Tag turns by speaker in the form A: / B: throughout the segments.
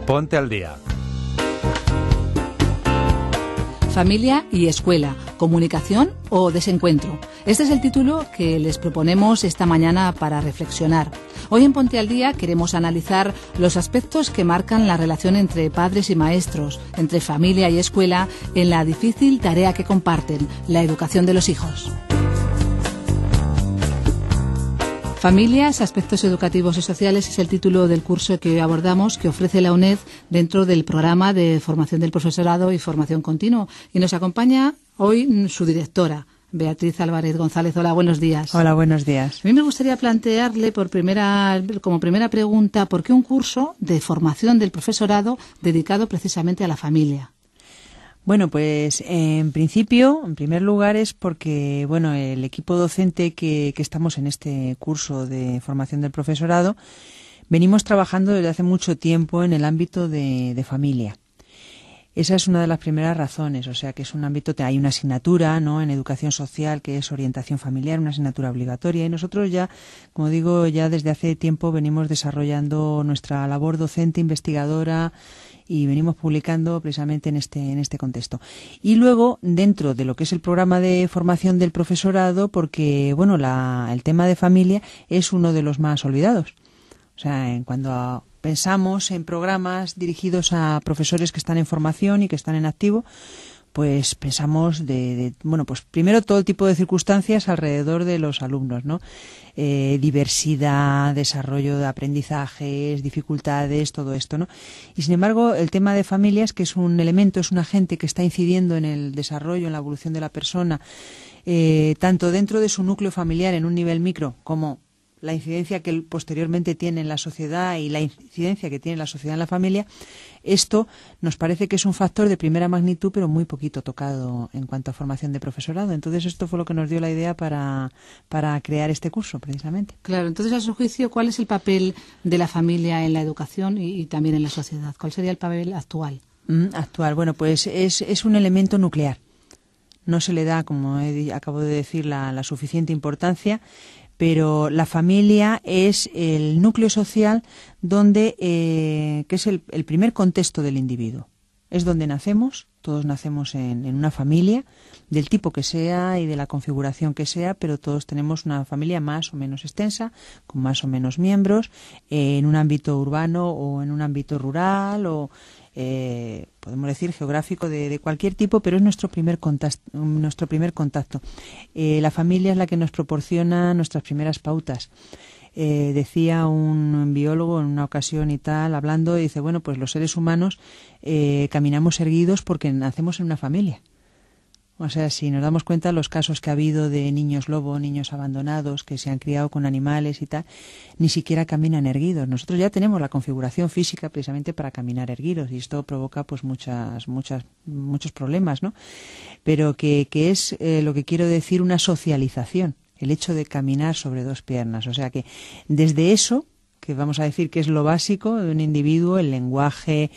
A: Ponte al día.
B: Familia y escuela, comunicación o desencuentro. Este es el título que les proponemos esta mañana para reflexionar. Hoy en Ponte al Día queremos analizar los aspectos que marcan la relación entre padres y maestros, entre familia y escuela, en la difícil tarea que comparten, la educación de los hijos. Familias, aspectos educativos y sociales es el título del curso que hoy abordamos, que ofrece la UNED dentro del programa de formación del profesorado y formación continua. Y nos acompaña hoy su directora, Beatriz Álvarez González. Hola, buenos días.
C: Hola, buenos días.
B: A mí me gustaría plantearle como primera pregunta, ¿por qué un curso de formación del profesorado dedicado precisamente a la familia?
C: Bueno, pues en principio, en primer lugar, es porque el equipo docente que estamos en este curso de formación del profesorado venimos trabajando desde hace mucho tiempo en el ámbito de familia. Esa es una de las primeras razones, o sea que es un ámbito, hay una asignatura, ¿no?, en educación social que es orientación familiar, una asignatura obligatoria, y nosotros ya, como digo, ya desde hace tiempo venimos desarrollando nuestra labor docente investigadora y venimos publicando precisamente en este contexto. Y luego, dentro de lo que es el programa de formación del profesorado, porque el tema de familia es uno de los más olvidados. O sea, cuando pensamos en programas dirigidos a profesores que están en formación y que están en activo, pues pensamos pues primero todo tipo de circunstancias alrededor de los alumnos, ¿no? Diversidad, desarrollo de aprendizajes, dificultades, todo esto, ¿no? Y sin embargo, el tema de familias, que es un elemento, es un agente que está incidiendo en el desarrollo, en la evolución de la persona, tanto dentro de su núcleo familiar en un nivel micro como la incidencia que posteriormente tiene en la sociedad y la incidencia que tiene la sociedad en la familia, esto nos parece que es un factor de primera magnitud, pero muy poquito tocado en cuanto a formación de profesorado. Entonces, esto fue lo que nos dio la idea para crear este curso, precisamente.
B: Claro, entonces, a su juicio, ¿cuál es el papel de la familia en la educación y también en la sociedad? ¿Cuál sería el papel actual?
C: Actual, pues es un elemento nuclear. No se le da, como acabo de decir, la suficiente importancia, pero la familia es el núcleo social donde que es el primer contexto del individuo. Es donde nacemos, todos nacemos en una familia, del tipo que sea y de la configuración que sea, pero todos tenemos una familia más o menos extensa, con más o menos miembros, en un ámbito urbano o en un ámbito rural o podemos decir geográfico de cualquier tipo, pero es nuestro primer contacto. La familia es la que nos proporciona nuestras primeras pautas. Decía un biólogo en una ocasión y tal, hablando, dice, pues los seres humanos caminamos erguidos porque nacemos en una familia. O sea, si nos damos cuenta, los casos que ha habido de niños lobo, niños abandonados, que se han criado con animales y tal, ni siquiera caminan erguidos. Nosotros ya tenemos la configuración física precisamente para caminar erguidos y esto provoca pues muchos problemas, ¿no? Pero que es lo que quiero decir, una socialización, el hecho de caminar sobre dos piernas. O sea que desde eso, que vamos a decir que es lo básico de un individuo, el lenguaje,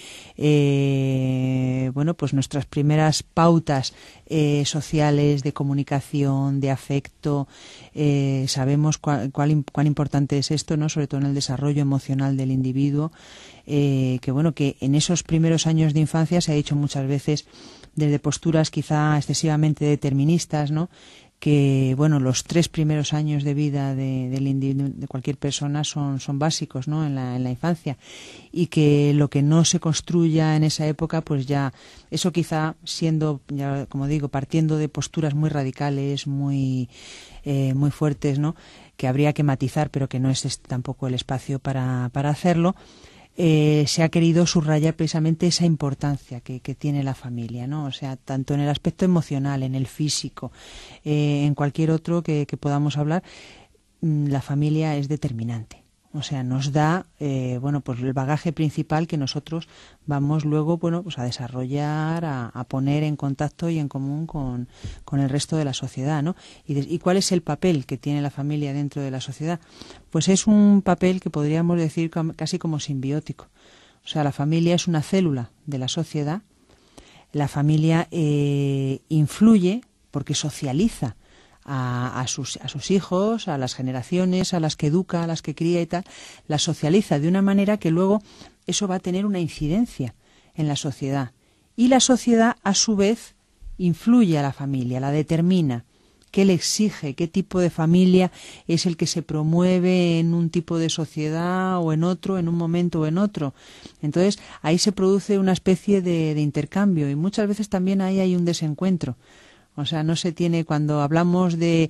C: pues nuestras primeras pautas sociales de comunicación, de afecto, sabemos cuán importante es esto, ¿no? Sobre todo en el desarrollo emocional del individuo, que en esos primeros años de infancia se ha dicho muchas veces desde posturas quizá excesivamente deterministas, ¿no?, que los 3 primeros años de vida de cualquier persona son básicos, ¿no?, en la infancia, y que lo que no se construya en esa época, pues ya eso quizá siendo, ya como digo, partiendo de posturas muy radicales, muy fuertes, ¿no?, que habría que matizar, pero que no es tampoco el espacio para hacerlo. Se ha querido subrayar precisamente esa importancia que tiene la familia, ¿no? O sea, tanto en el aspecto emocional, en el físico, en cualquier otro que podamos hablar, la familia es determinante. O sea, nos da pues el bagaje principal que nosotros vamos luego pues a desarrollar, a poner en contacto y en común con el resto de la sociedad, ¿no? ¿Y cuál es el papel que tiene la familia dentro de la sociedad? Pues es un papel que podríamos decir casi como simbiótico. O sea, la familia es una célula de la sociedad. La familia influye porque socializa a sus hijos, a las generaciones, a las que educa, a las que cría y tal, las socializa de una manera que luego eso va a tener una incidencia en la sociedad. Y la sociedad, a su vez, influye a la familia, la determina. ¿Qué le exige? ¿Qué tipo de familia es el que se promueve en un tipo de sociedad o en otro, en un momento o en otro? Entonces, ahí se produce una especie de intercambio y muchas veces también ahí hay un desencuentro. O sea, no se tiene, cuando hablamos de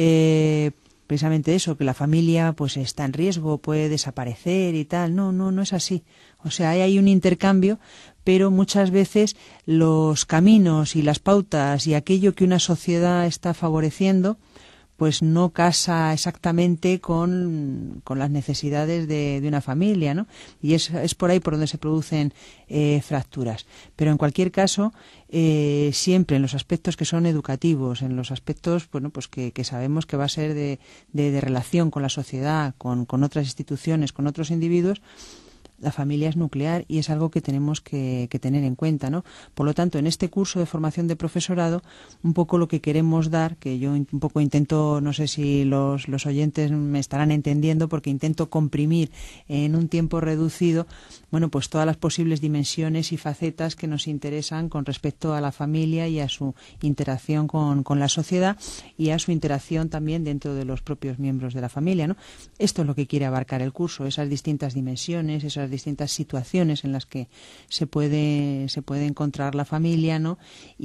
C: precisamente eso, que la familia pues está en riesgo, puede desaparecer y tal. No es así. O sea, ahí hay un intercambio, pero muchas veces los caminos y las pautas y aquello que una sociedad está favoreciendo pues no casa exactamente con las necesidades de una familia, ¿no? Y es por ahí por donde se producen fracturas. Pero en cualquier caso, siempre en los aspectos que son educativos, en los aspectos, bueno, pues que sabemos que va a ser de relación con la sociedad, con otras instituciones, con otros individuos, la familia es nuclear y es algo que tenemos que tener en cuenta, ¿no? Por lo tanto, en este curso de formación de profesorado, un poco lo que queremos dar, que yo un poco intento, no sé si los oyentes me estarán entendiendo, porque intento comprimir en un tiempo reducido, bueno, pues todas las posibles dimensiones y facetas que nos interesan con respecto a la familia y a su interacción con la sociedad y a su interacción también dentro de los propios miembros de la familia, ¿no? Esto es lo que quiere abarcar el curso, esas distintas dimensiones, esas distintas situaciones en las que se puede encontrar la familia, ¿no?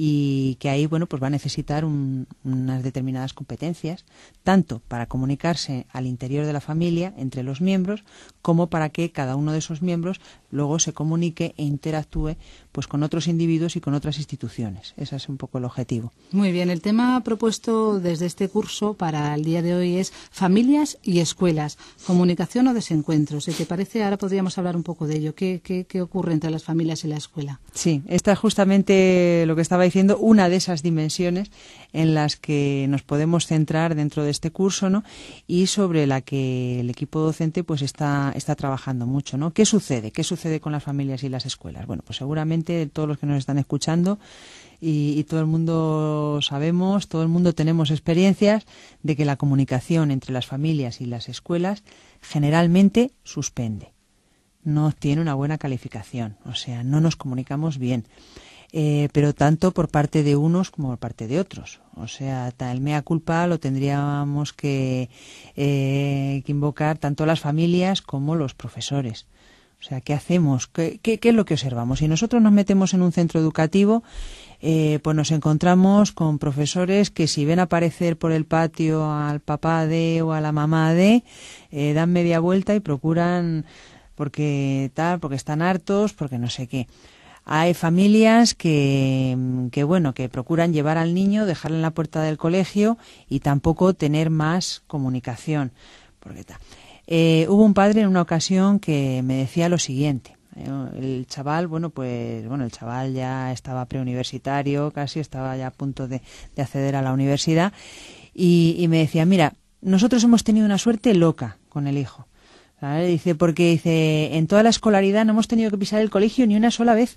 C: Y que ahí, bueno, pues va a necesitar unas determinadas competencias, tanto para comunicarse al interior de la familia entre los miembros, como para que cada uno de esos miembros luego se comunique e interactúe pues con otros individuos y con otras instituciones. Ese es un poco el objetivo.
B: Muy bien, el tema propuesto desde este curso para el día de hoy es familias y escuelas, comunicación o desencuentros. Si te parece, ahora podríamos hablar un poco de ello. ¿Qué ocurre entre las familias y la escuela?
C: Sí, esta es justamente lo que estaba diciendo, una de esas dimensiones en las que nos podemos centrar dentro de este curso, ¿no? Y sobre la que el equipo docente pues está trabajando mucho, ¿no? ¿Qué sucede? ¿Qué sucede con las familias y las escuelas? Bueno, pues seguramente todos los que nos están escuchando y todo el mundo sabemos, todo el mundo tenemos experiencias de que la comunicación entre las familias y las escuelas generalmente suspende. No tiene una buena calificación, o sea, no nos comunicamos bien, pero tanto por parte de unos como por parte de otros. O sea, el mea culpa lo tendríamos que invocar tanto las familias como los profesores. O sea, ¿qué hacemos? ¿Qué es lo que observamos? Si nosotros nos metemos en un centro educativo, pues nos encontramos con profesores que si ven aparecer por el patio al papá de o a la mamá de, dan media vuelta y procuran porque están hartos, porque no sé qué. Hay familias que procuran llevar al niño, dejarle en la puerta del colegio y tampoco tener más comunicación. Porque hubo un padre en una ocasión que me decía lo siguiente. El chaval, el chaval ya estaba preuniversitario, casi estaba ya a punto de acceder a la universidad y me decía, mira, nosotros hemos tenido una suerte loca con el hijo. ¿Sabes? Dice, porque en toda la escolaridad no hemos tenido que pisar el colegio ni una sola vez.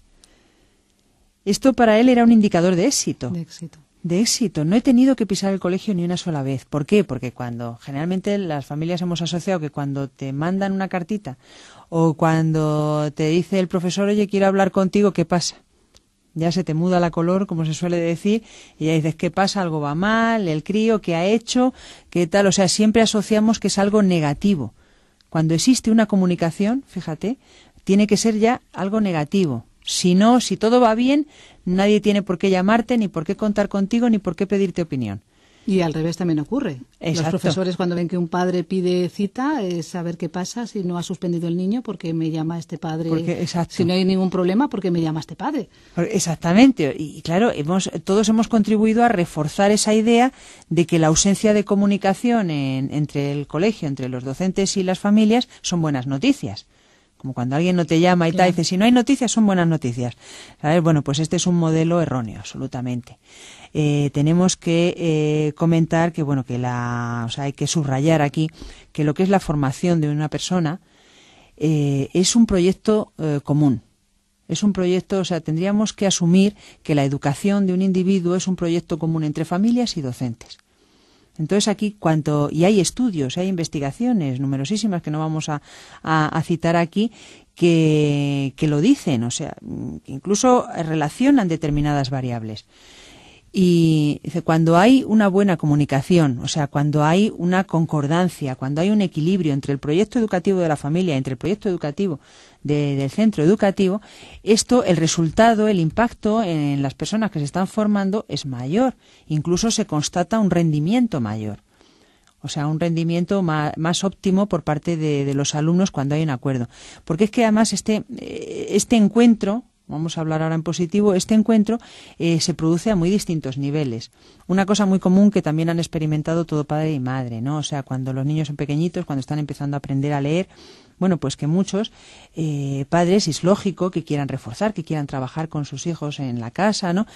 C: Esto para él era un indicador de éxito. De éxito. No he tenido que pisar el colegio ni una sola vez. ¿Por qué? Porque generalmente las familias hemos asociado que cuando te mandan una cartita o cuando te dice el profesor, oye, quiero hablar contigo, ¿qué pasa? Ya se te muda la color, como se suele decir, y ya dices, ¿qué pasa? Algo va mal, el crío, ¿qué ha hecho? ¿Qué tal? O sea, siempre asociamos que es algo negativo. Cuando existe una comunicación, fíjate, tiene que ser ya algo negativo. Si no, si todo va bien, nadie tiene por qué llamarte, ni por qué contar contigo, ni por qué pedirte opinión.
B: Y al revés también ocurre.
C: Exacto.
B: Los profesores cuando ven que un padre pide cita, es saber qué pasa si no ha suspendido el niño, porque me llama este padre. Si no hay ningún problema, ¿por qué me llama este padre?
C: Exactamente. Y claro, todos hemos contribuido a reforzar esa idea de que la ausencia de comunicación entre el colegio, entre los docentes y las familias, son buenas noticias. Como cuando alguien no te llama y tal, dice, si no hay noticias, son buenas noticias. ¿Sabes? Bueno, pues este es un modelo erróneo, absolutamente. Tenemos que comentar que, hay que subrayar aquí que lo que es la formación de una persona es un proyecto común. Es un proyecto, tendríamos que asumir que la educación de un individuo es un proyecto común entre familias y docentes. Entonces aquí y hay estudios, hay investigaciones numerosísimas que no vamos a citar aquí, que lo dicen, o sea, que incluso relacionan determinadas variables. Y dice, cuando hay una buena comunicación, o sea, cuando hay una concordancia, cuando hay un equilibrio entre el proyecto educativo de la familia y entre el proyecto educativo del centro educativo, esto, el resultado, el impacto en las personas que se están formando es mayor. Incluso se constata un rendimiento mayor. O sea, un rendimiento más óptimo por parte de los alumnos cuando hay un acuerdo. Porque es que además este encuentro, vamos a hablar ahora en positivo, este encuentro se produce a muy distintos niveles. Una cosa muy común que también han experimentado todo padre y madre, ¿no? O sea, cuando los niños son pequeñitos, cuando están empezando a aprender a leer, bueno, pues que muchos padres, es lógico que quieran reforzar, que quieran trabajar con sus hijos en la casa, ¿no?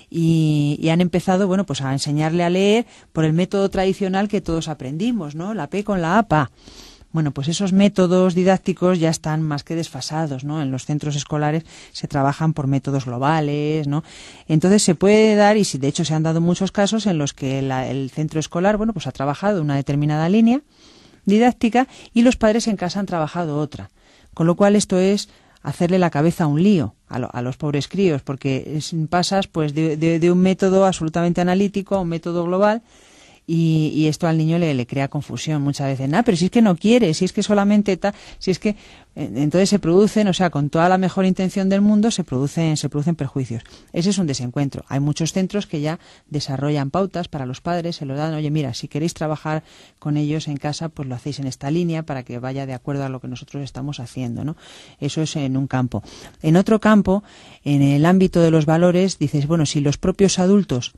C: Y han empezado, bueno, pues a enseñarle a leer por el método tradicional que todos aprendimos, ¿no? La P con la APA. Bueno, pues esos métodos didácticos ya están más que desfasados, ¿no? En los centros escolares se trabajan por métodos globales, ¿no? Entonces se puede dar, y de hecho se han dado muchos casos en los que el centro escolar, bueno, pues ha trabajado una determinada línea didáctica y los padres en casa han trabajado otra. Con lo cual esto es hacerle la cabeza a un lío a los pobres críos, porque pasas pues de un método absolutamente analítico a un método global. Y esto al niño le crea confusión muchas veces. Pero si es que no quiere, si es que solamente si es que entonces se producen, o sea, con toda la mejor intención del mundo se producen perjuicios. Ese es un desencuentro. Hay muchos centros que ya desarrollan pautas para los padres, se lo dan, oye, mira, si queréis trabajar con ellos en casa, pues lo hacéis en esta línea para que vaya de acuerdo a lo que nosotros estamos haciendo, ¿no? Eso es en un campo. En otro campo, en el ámbito de los valores, dices, bueno, si los propios adultos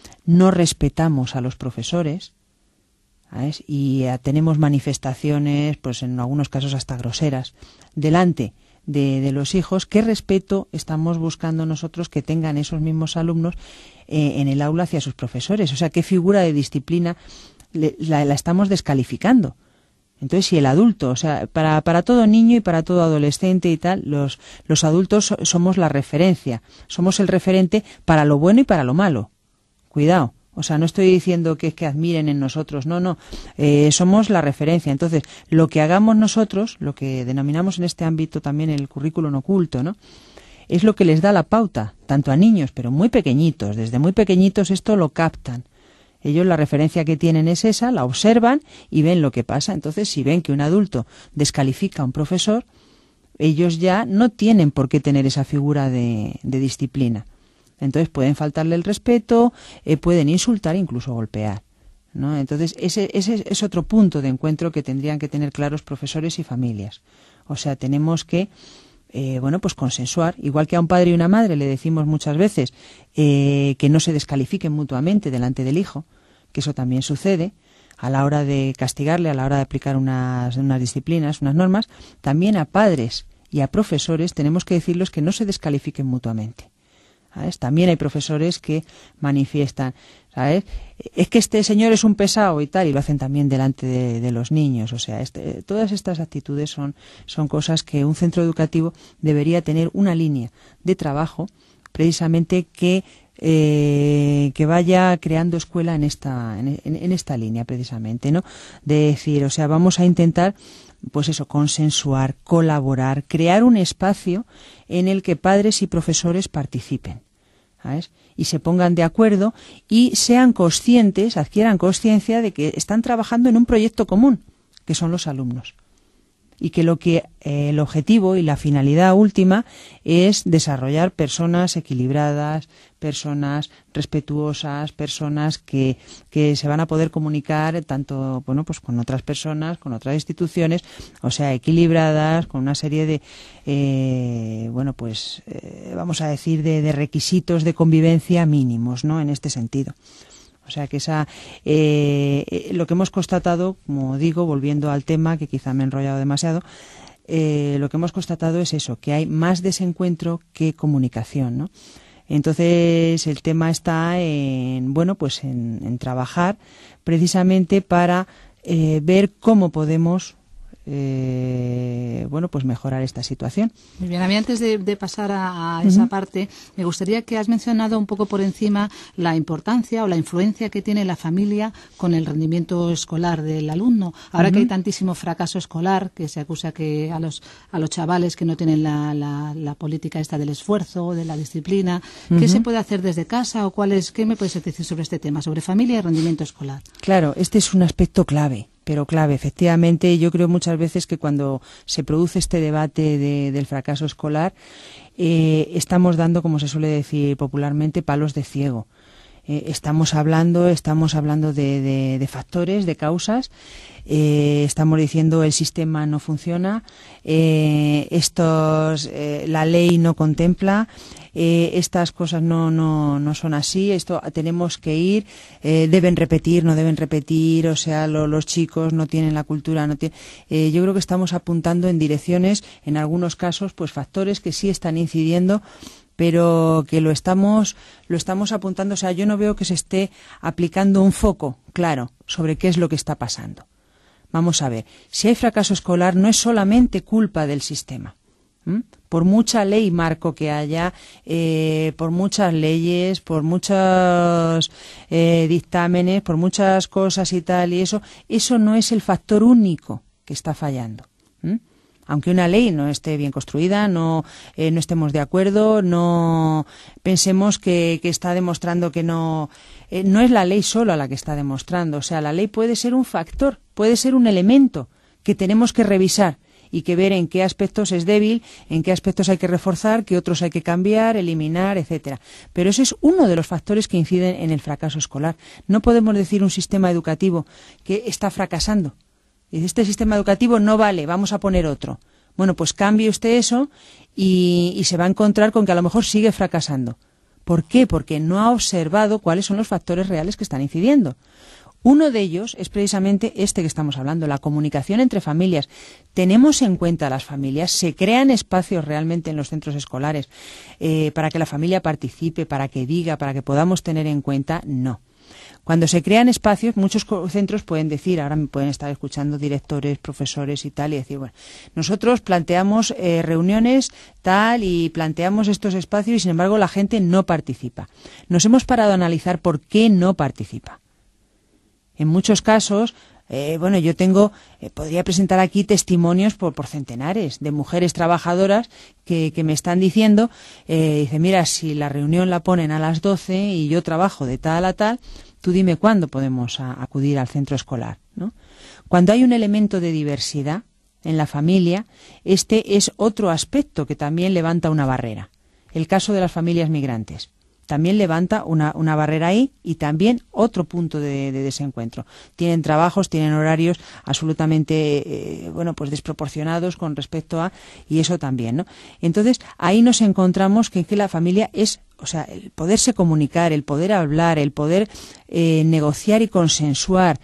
C: no respetamos a los profesores, ¿sabes? Y tenemos manifestaciones, pues en algunos casos hasta groseras, delante de los hijos, ¿qué respeto estamos buscando nosotros que tengan esos mismos alumnos en el aula hacia sus profesores? O sea, ¿qué figura de disciplina la estamos descalificando? Entonces, si el adulto, o sea, para todo niño y para todo adolescente y tal, los adultos somos la referencia, somos el referente para lo bueno y para lo malo. Cuidado, o sea, no estoy diciendo que es que admiren en nosotros, no, somos la referencia. Entonces, lo que hagamos nosotros, lo que denominamos en este ámbito también el currículum oculto, ¿no? Es lo que les da la pauta, tanto a niños, pero muy pequeñitos, desde muy pequeñitos esto lo captan. Ellos la referencia que tienen es esa, la observan y ven lo que pasa. Entonces, si ven que un adulto descalifica a un profesor, ellos ya no tienen por qué tener esa figura de disciplina. Entonces pueden faltarle el respeto, pueden insultar, incluso golpear, ¿no? Entonces ese es otro punto de encuentro que tendrían que tener claros profesores y familias. O sea, tenemos que, pues consensuar, igual que a un padre y una madre le decimos muchas veces que no se descalifiquen mutuamente delante del hijo, que eso también sucede a la hora de castigarle, a la hora de aplicar unas disciplinas, unas normas. También a padres y a profesores tenemos que decirles que no se descalifiquen mutuamente. ¿Sabes? También hay profesores que manifiestan, ¿sabes? Es que este señor es un pesado y tal, y lo hacen también delante de los niños. O sea, todas estas actitudes son cosas que un centro educativo debería tener una línea de trabajo precisamente que vaya creando escuela en esta línea precisamente, ¿no? De decir, o sea, vamos a intentar pues eso, consensuar, colaborar, crear un espacio en el que padres y profesores participen, ¿sabes? Y se pongan de acuerdo y sean conscientes, adquieran conciencia de que están trabajando en un proyecto común, que son los alumnos. Y que el objetivo y la finalidad última es desarrollar personas equilibradas, personas respetuosas, personas que se van a poder comunicar tanto, bueno, pues con otras personas, con otras instituciones, o sea, equilibradas, con una serie de, vamos a decir, de requisitos de convivencia mínimos, ¿no? En este sentido. O sea que lo que hemos constatado, como digo, volviendo al tema, que quizá me he enrollado demasiado, lo que hemos constatado es eso, que hay más desencuentro que comunicación, ¿no? Entonces el tema está en trabajar precisamente para ver cómo podemos bueno, pues mejorar esta situación.
B: Muy bien, a mí antes de pasar a esa parte, me gustaría que has mencionado un poco por encima la importancia o la influencia que tiene la familia con el rendimiento escolar del alumno. Ahora que hay tantísimo fracaso escolar, que se acusa que a los chavales que no tienen la política esta del esfuerzo, de la disciplina, ¿qué se puede hacer desde casa o qué me puedes decir sobre este tema, sobre familia y rendimiento escolar?
C: Claro, este es un aspecto clave. Pero clave, efectivamente, yo creo muchas veces que cuando se produce este debate del fracaso escolar, estamos dando, como se suele decir popularmente, palos de ciego. Estamos hablando de factores, de causas. Estamos diciendo el sistema no funciona, la ley no contempla, estas cosas no son así, esto tenemos que ir, deben repetir, no deben repetir, o sea, los chicos no tienen la cultura, yo creo que estamos apuntando en direcciones, en algunos casos, pues factores que sí están incidiendo, pero que lo estamos apuntando, o sea, yo no veo que se esté aplicando un foco claro sobre qué es lo que está pasando. Vamos a ver, si hay fracaso escolar no es solamente culpa del sistema. Por mucha ley marco que haya, por muchas leyes, por muchos dictámenes, por muchas cosas y tal, y eso no es el factor único que está fallando. Aunque una ley no esté bien construida, no estemos de acuerdo, no pensemos que está demostrando que no es la ley solo la que está demostrando. O sea, la ley puede ser un factor, puede ser un elemento que tenemos que revisar y que ver en qué aspectos es débil, en qué aspectos hay que reforzar, qué otros hay que cambiar, eliminar, etcétera. Pero ese es uno de los factores que inciden en el fracaso escolar. No podemos decir un sistema educativo que está fracasando. Este sistema educativo no vale, vamos a poner otro. Bueno, pues cambie usted eso y se va a encontrar con que a lo mejor sigue fracasando. ¿Por qué? Porque no ha observado cuáles son los factores reales que están incidiendo. Uno de ellos es precisamente este que estamos hablando, la comunicación entre familias. ¿Tenemos en cuenta a las familias? ¿Se crean espacios realmente en los centros escolares para que la familia participe, para que diga, para que podamos tener en cuenta? No. Cuando se crean espacios, muchos centros pueden decir, ahora me pueden estar escuchando directores, profesores y tal, y decir, bueno, nosotros planteamos reuniones tal y planteamos estos espacios y sin embargo la gente no participa. Nos hemos parado a analizar por qué no participa. En muchos casos, podría presentar aquí testimonios por centenares de mujeres trabajadoras que me están diciendo, dice, mira, si la reunión la ponen a las 12 y yo trabajo de tal a tal, tú dime cuándo podemos acudir al centro escolar, ¿no? Cuando hay un elemento de diversidad en la familia, este es otro aspecto que también levanta una barrera. El caso de las familias migrantes también levanta una barrera ahí y también otro punto de desencuentro. Tienen trabajos, tienen horarios absolutamente pues desproporcionados con respecto a, y eso también, ¿no? Entonces, ahí nos encontramos que la familia es, o sea, el poderse comunicar, el poder hablar, el poder negociar y consensuar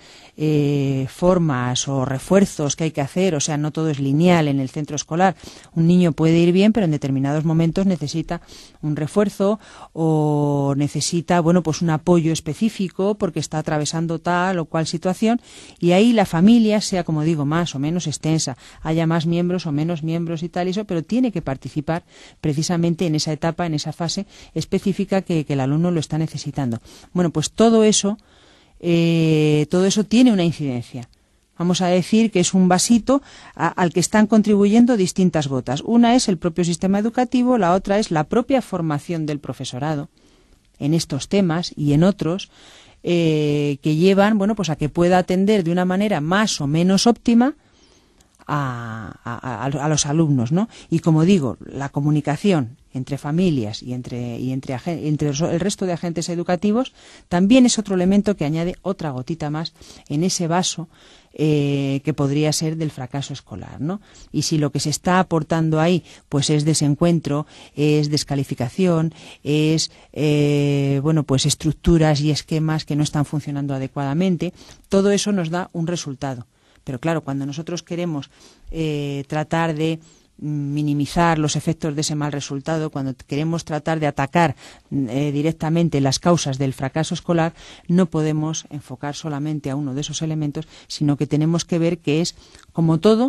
C: formas o refuerzos que hay que hacer, o sea, no todo es lineal en el centro escolar. Un niño puede ir bien, pero en determinados momentos necesita un refuerzo o necesita, pues un apoyo específico porque está atravesando tal o cual situación, y ahí la familia, sea como digo, más o menos extensa, haya más miembros o menos miembros y tal, pero tiene que participar precisamente en esa etapa, en esa fase específica que el alumno lo está necesitando. Bueno, pues todo eso tiene una incidencia. Vamos a decir que es un vasito al que están contribuyendo distintas gotas. Una es el propio sistema educativo, la otra es la propia formación del profesorado en estos temas y en otros que llevan, pues a que pueda atender de una manera más o menos óptima a los alumnos, ¿no? Y como digo, la comunicación entre familias y entre el resto de agentes educativos también es otro elemento que añade otra gotita más en ese vaso que podría ser del fracaso escolar, ¿no? Y si lo que se está aportando ahí pues es desencuentro, es descalificación, es pues estructuras y esquemas que no están funcionando adecuadamente, todo eso nos da un resultado. Pero claro, cuando nosotros queremos tratar de minimizar los efectos de ese mal resultado, cuando queremos tratar de atacar directamente las causas del fracaso escolar, no podemos enfocar solamente a uno de esos elementos, sino que tenemos que ver que es, como todo,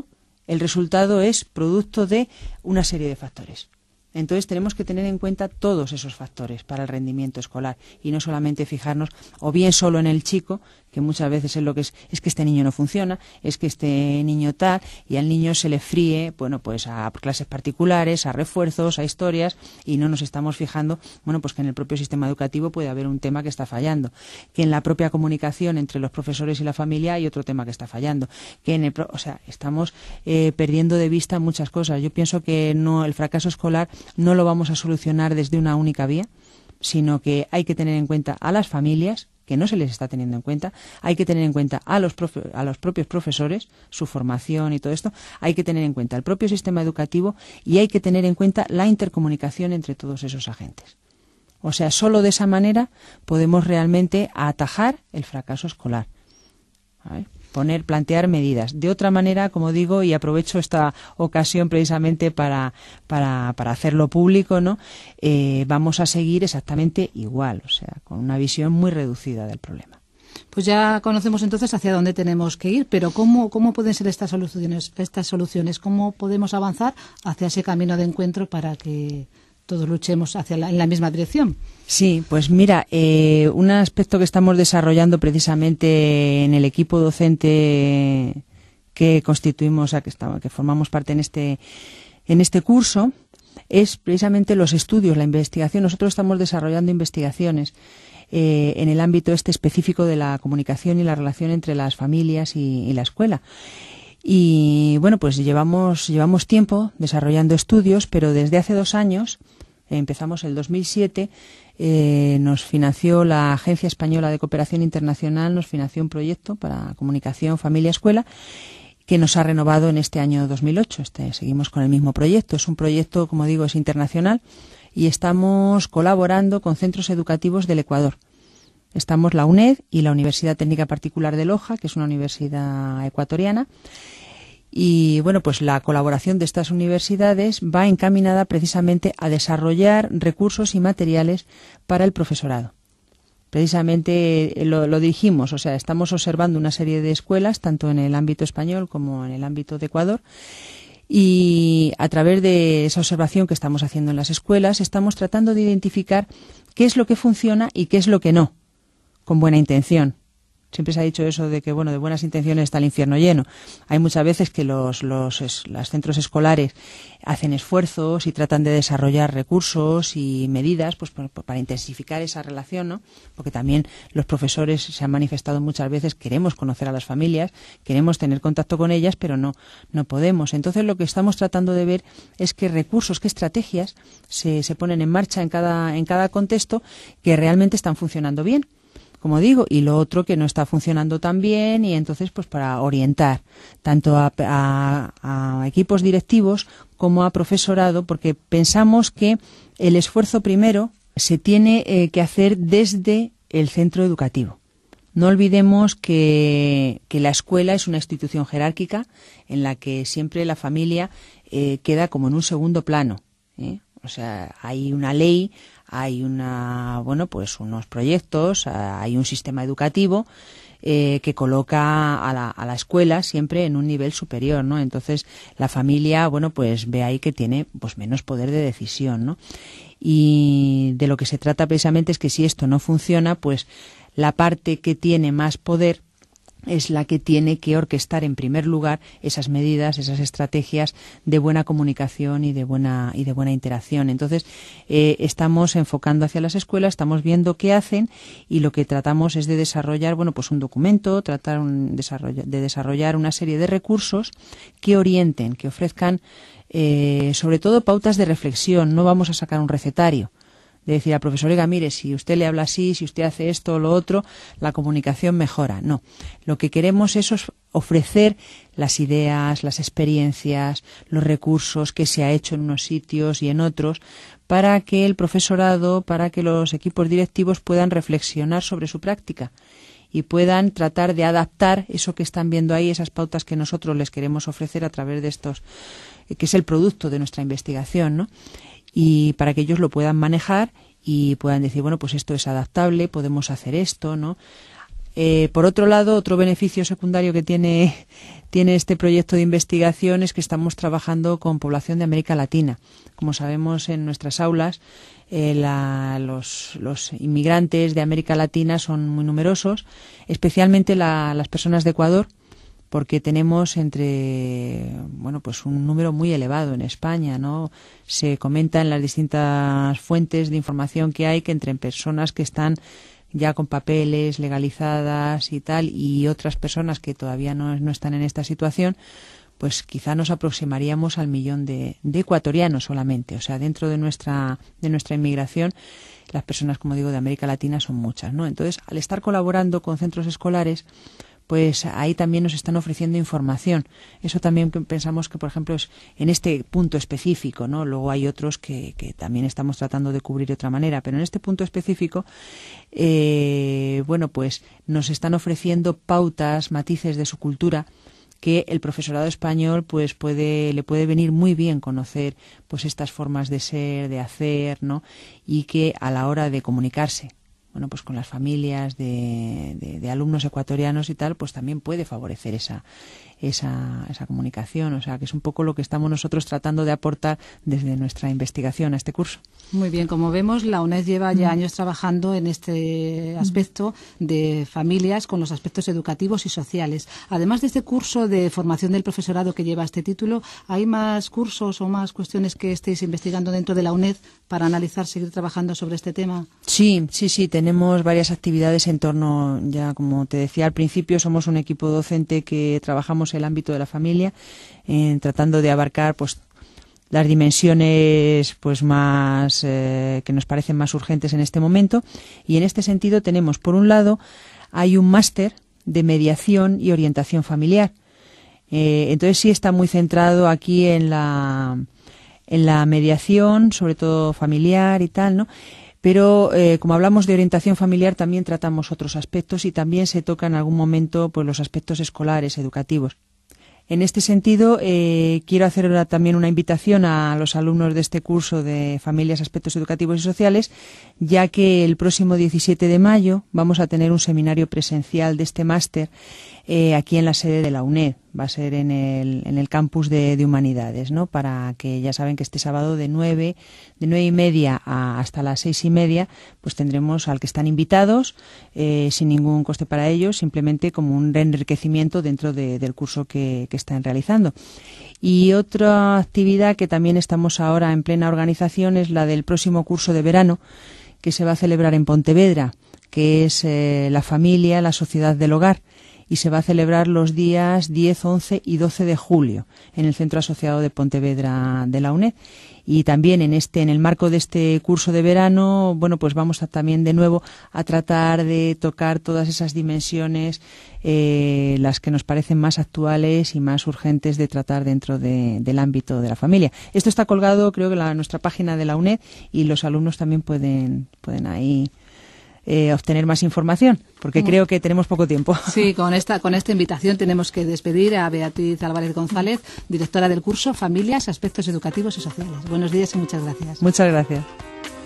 C: el resultado es producto de una serie de factores. Entonces tenemos que tener en cuenta todos esos factores para el rendimiento escolar y no solamente fijarnos o bien solo en el chico, que muchas veces es lo que es que este niño no funciona, es que este niño tal, y al niño se le fríe, bueno, pues a clases particulares, a refuerzos, a historias, y no nos estamos fijando, bueno, pues que en el propio sistema educativo puede haber un tema que está fallando, que en la propia comunicación entre los profesores y la familia hay otro tema que está fallando, que o sea, estamos perdiendo de vista muchas cosas. Yo pienso que el fracaso escolar no lo vamos a solucionar desde una única vía, sino que hay que tener en cuenta a las familias, que no se les está teniendo en cuenta, hay que tener en cuenta a los propios profesores, su formación y todo esto, hay que tener en cuenta el propio sistema educativo y hay que tener en cuenta la intercomunicación entre todos esos agentes. O sea, solo de esa manera podemos realmente atajar el fracaso escolar. ¿Vale? Plantear medidas. De otra manera, como digo, y aprovecho esta ocasión precisamente para hacerlo público, ¿no? Vamos a seguir exactamente igual, o sea, con una visión muy reducida del problema.
B: Pues ya conocemos entonces hacia dónde tenemos que ir, pero ¿cómo pueden ser estas soluciones? ¿Cómo podemos avanzar hacia ese camino de encuentro para que todos luchemos en la misma dirección?
C: Sí, pues mira, un aspecto que estamos desarrollando precisamente en el equipo docente que constituimos, que formamos parte en este curso, es precisamente los estudios, la investigación. Nosotros estamos desarrollando investigaciones en el ámbito específico de la comunicación y la relación entre las familias y la escuela. Y bueno, pues llevamos tiempo desarrollando estudios, pero desde hace 2 años, empezamos el 2007, nos financió la Agencia Española de Cooperación Internacional, nos financió un proyecto para comunicación, familia, escuela, que nos ha renovado en este año 2008. Seguimos con el mismo proyecto. Es un proyecto, como digo, es internacional y estamos colaborando con centros educativos del Ecuador. Estamos la UNED y la Universidad Técnica Particular de Loja, que es una universidad ecuatoriana. Y bueno, pues la colaboración de estas universidades va encaminada precisamente a desarrollar recursos y materiales para el profesorado. Precisamente lo dirigimos, o sea, estamos observando una serie de escuelas, tanto en el ámbito español como en el ámbito de Ecuador, y a través de esa observación que estamos haciendo en las escuelas, estamos tratando de identificar qué es lo que funciona y qué es lo que no, con buena intención. Siempre se ha dicho eso de que, bueno, de buenas intenciones está el infierno lleno. Hay muchas veces que los centros escolares hacen esfuerzos y tratan de desarrollar recursos y medidas pues para intensificar esa relación, ¿no? Porque también los profesores se han manifestado muchas veces, queremos conocer a las familias, queremos tener contacto con ellas, pero no podemos. Entonces lo que estamos tratando de ver es qué recursos, qué estrategias se ponen en marcha en cada contexto que realmente están funcionando bien, como digo, y lo otro que no está funcionando tan bien, y entonces pues para orientar tanto a equipos directivos como a profesorado, porque pensamos que el esfuerzo primero se tiene que hacer desde el centro educativo. No olvidemos que la escuela es una institución jerárquica en la que siempre la familia queda como en un segundo plano, ¿eh? O sea, hay una ley, hay pues unos proyectos, hay un sistema educativo que coloca a la escuela siempre en un nivel superior, ¿no? Entonces la familia, bueno, pues ve ahí que tiene pues menos poder de decisión, ¿no? Y de lo que se trata precisamente es que si esto no funciona, pues la parte que tiene más poder es la que tiene que orquestar en primer lugar esas medidas, esas estrategias de buena comunicación y de buena interacción. Entonces, estamos enfocando hacia las escuelas, estamos viendo qué hacen y lo que tratamos es de desarrollar, bueno, pues un documento, de desarrollar una serie de recursos que orienten, que ofrezcan sobre todo pautas de reflexión. No vamos a sacar un recetario de decir al profesor, oiga, mire, si usted le habla así, si usted hace esto o lo otro, la comunicación mejora. No, lo que queremos es ofrecer las ideas, las experiencias, los recursos que se ha hecho en unos sitios y en otros, para que el profesorado, para que los equipos directivos puedan reflexionar sobre su práctica y puedan tratar de adaptar eso que están viendo ahí, esas pautas que nosotros les queremos ofrecer a través de estos, que es el producto de nuestra investigación, ¿no? Y para que ellos lo puedan manejar y puedan decir, bueno, pues esto es adaptable, podemos hacer esto, ¿no? Por otro lado, otro beneficio secundario que tiene este proyecto de investigación es que estamos trabajando con población de América Latina. Como sabemos, en nuestras aulas los inmigrantes de América Latina son muy numerosos, especialmente las personas de Ecuador, porque tenemos pues un número muy elevado en España, ¿no? Se comenta en las distintas fuentes de información que hay que entre personas que están ya con papeles legalizadas y tal, y otras personas que todavía no están en esta situación, pues quizá nos aproximaríamos al 1.000.000 de ecuatorianos solamente. O sea, dentro de nuestra inmigración, las personas, como digo, de América Latina son muchas, ¿no? Entonces, al estar colaborando con centros escolares, pues ahí también nos están ofreciendo información. Eso también pensamos que, por ejemplo, es en este punto específico, ¿no? Luego hay otros que también estamos tratando de cubrir de otra manera, pero en este punto específico, pues nos están ofreciendo pautas, matices de su cultura que el profesorado español pues le puede venir muy bien conocer pues estas formas de ser, de hacer, ¿no? Y que a la hora de comunicarse, bueno, pues con las familias de alumnos ecuatorianos y tal, pues también puede favorecer esa comunicación. O sea, que es un poco lo que estamos nosotros tratando de aportar desde nuestra investigación a este curso.
B: Muy bien, como vemos, la UNED lleva ya años trabajando en este aspecto de familias con los aspectos educativos y sociales. Además de este curso de formación del profesorado que lleva este título, ¿hay más cursos o más cuestiones que estéis investigando dentro de la UNED para analizar, seguir trabajando sobre este tema?
C: Sí, tenemos varias actividades en torno, ya como te decía al principio, somos un equipo docente que trabajamos el ámbito de la familia, tratando de abarcar pues las dimensiones pues más que nos parecen más urgentes en este momento, y en este sentido tenemos, por un lado, hay un máster de mediación y orientación familiar. Entonces sí está muy centrado aquí en la mediación, sobre todo familiar y tal, ¿no? Pero como hablamos de orientación familiar, también tratamos otros aspectos y también se toca en algún momento pues los aspectos escolares, educativos. En este sentido, quiero hacer ahora también una invitación a los alumnos de este curso de Familias, Aspectos Educativos y Sociales, ya que el próximo 17 de mayo vamos a tener un seminario presencial de este máster aquí en la sede de la UNED. Va a ser en el campus de Humanidades, ¿no? Para que ya saben que este sábado de 9:30 hasta las 6:30, pues tendremos al que están invitados, sin ningún coste para ellos, simplemente como un enriquecimiento dentro del curso que están realizando. Y otra actividad que también estamos ahora en plena organización es la del próximo curso de verano, que se va a celebrar en Pontevedra, que es la familia, la sociedad del hogar, y se va a celebrar los días 10, 11 y 12 de julio en el Centro Asociado de Pontevedra de la UNED. Y también en el marco de este curso de verano, bueno, pues vamos también de nuevo a tratar de tocar todas esas dimensiones, las que nos parecen más actuales y más urgentes de tratar dentro del ámbito de la familia. Esto está colgado, creo que en nuestra página de la UNED, y los alumnos también pueden ahí obtener más información, porque creo que tenemos poco tiempo.
B: Sí, con esta invitación tenemos que despedir a Beatriz Álvarez González, directora del curso Familias, Aspectos Educativos y Sociales. Buenos días y muchas gracias.
C: Muchas gracias.